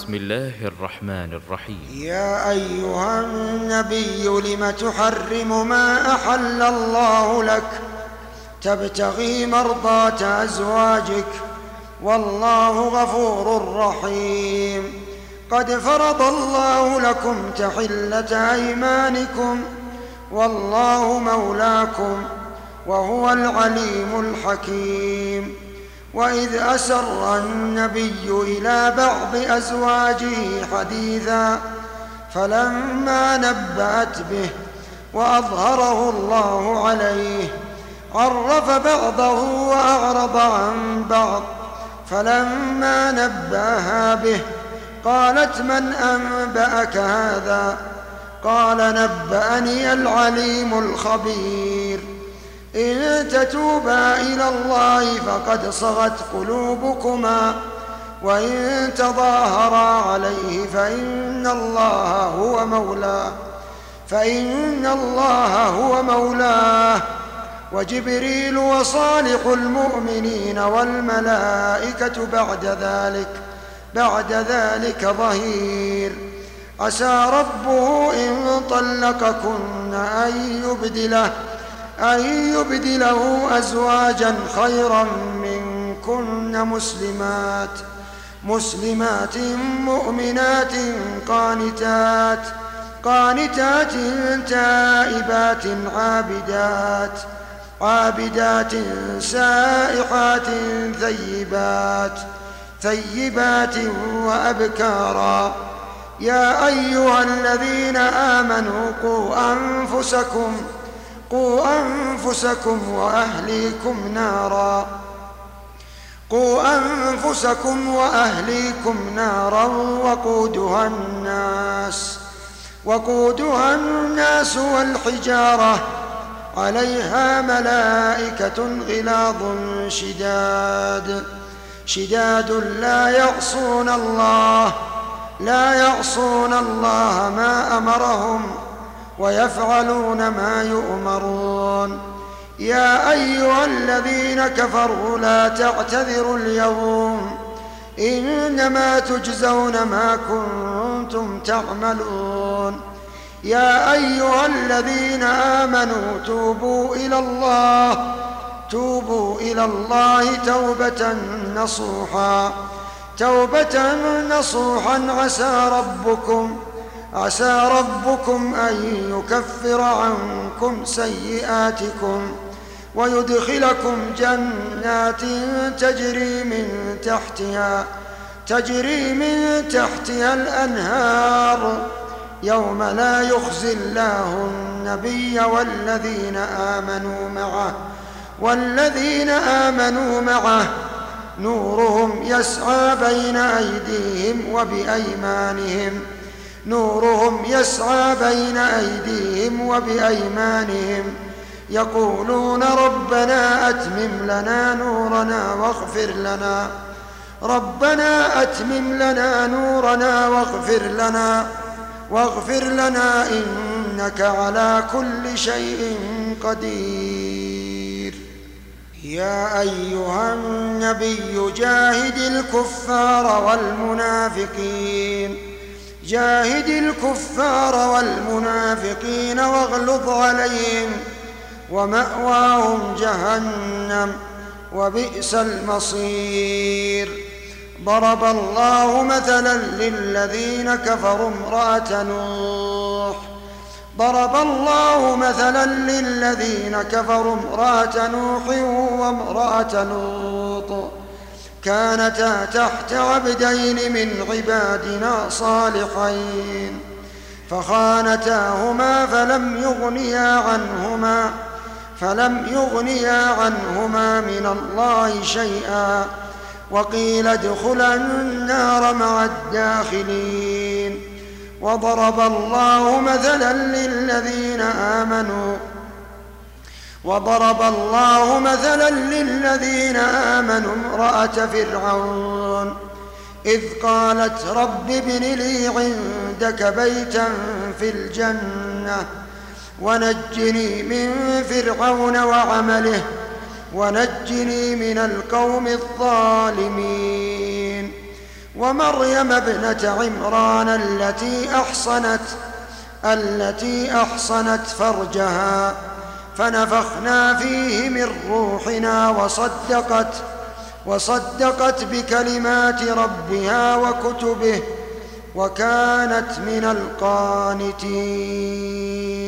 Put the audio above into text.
بسم الله الرحمن الرحيم. يا أيها النبي لم تحرم ما أحل الله لك تبتغي مرضاة أزواجك والله غفور رحيم. قد فرض الله لكم تحلة أيمانكم والله مولاكم وهو العليم الحكيم. وإذ أسر النبي إلى بعض أزواجه حديثا فلما نبأت به وأظهره الله عليه عرف بعضه وأعرض عن بعض، فلما نبأها به قالت من أنبأك هذا؟ قال نبأني العليم الخبير. إن تتوبا إلى الله فقد صغت قلوبكما وإن تظاهرا عليه فإن الله هو مولاه وجبريل وصالح المؤمنين والملائكة بعد ذلك ظهير. عسى ربه إن طلقكن أن يبدله أزواجا خيرا منكن مسلمات مؤمنات قانتات تائبات عابدات سائحات ثيبات وأبكارا. يا أيها الذين آمنوا قوا أنفسكم وأهليكم نارا وقودها الناس والحجارة عليها ملائكة غلاظ شداد لا يعصون الله ما أمرهم ويفعلون ما يؤمرون. يا أيها الذين كفروا لا تعتذروا اليوم إنما تجزون ما كنتم تعملون. يا أيها الذين آمنوا توبوا إلى الله توبة نصوحا عسى ربكم أن يكفر عنكم سيئاتكم ويدخلكم جنات تجري من تحتها الأنهار يوم لا يخزي الله النبي والذين آمنوا معه نورهم يسعى بين أيديهم وبأيمانهم يقولون ربنا أتمم لنا نورنا واغفر لنا إنك على كل شيء قدير. يا أيها النبي جاهد الكفار والمنافقين واغلظ عليهم ومأواهم جهنم وبئس المصير. ضرب الله مثلا للذين كفروا امرأة نوح وامرأة لوط كانتا تحت عبدين من عبادنا صالحين فخانتاهما فلم يغنيا عنهما من الله شيئا وقيل ادخلا النار مع الداخلين. وضرب الله مثلا للذين آمنوا امرأة فرعون إذ قالت رب ابن لي عندك بيتا في الجنة ونجني من فرعون وعمله ونجني من القوم الظالمين. ومريم ابنة عمران التي أحصنت فرجها فنفخنا فيه من روحنا وصدقت بكلمات ربها وكتبه وكانت من القانتين.